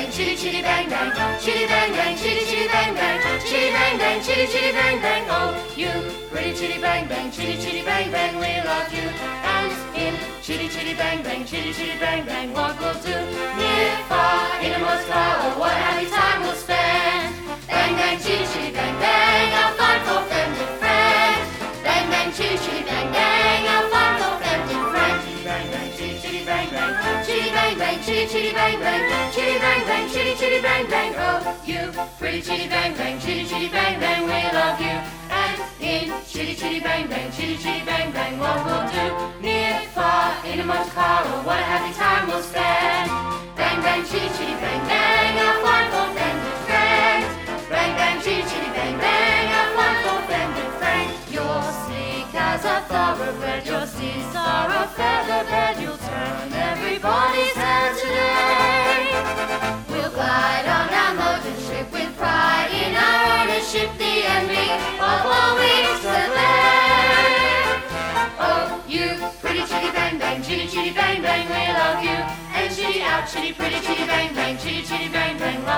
bang, chitty chitty bang bang, chitty bang bang, chitty chitty bang bang, chitty bang bang, chitty chitty bang bang. Oh, you pretty chitty bang bang, chitty chitty bang bang, we love you. And in chitty chitty bang bang, chitty chitty bang bang, what we'll do? Near, far, innermost far, oh what a happy time we'll spend. Bang bang, chitty chitty bang bang, our fun for family friends. Bang bang, chitty chitty bang bang, our fun for family friends. Bang bang, chitty chitty bang bang, chitty bang bang, chitty chitty bang bang, chitty bang bang, chitty chitty bang bang. Oh, you pretty chitty bang bang, chitty chitty bang bang, we love you. And in chitty chitty bang bang, chitty chitty bang bang, what we'll do? Near, far, innermost car, oh what a happy time we'll spend. Bang bang, chitty chitty bang bang, our fun for family friends. Bang bang, chitty chitty bang bang, our fun for family friends. You're sleek as a thoroughbred, your steeds are a feather bed. You'll turn everybody's head today. We'll glide on our motor ship with pride in our ownership, the envy of all weeks that lay. Oh, you pretty chitty bang bang, chitty chitty bang bang, we love you. And chitty out, chitty pretty chitty bang bang, chitty chitty bang bang, love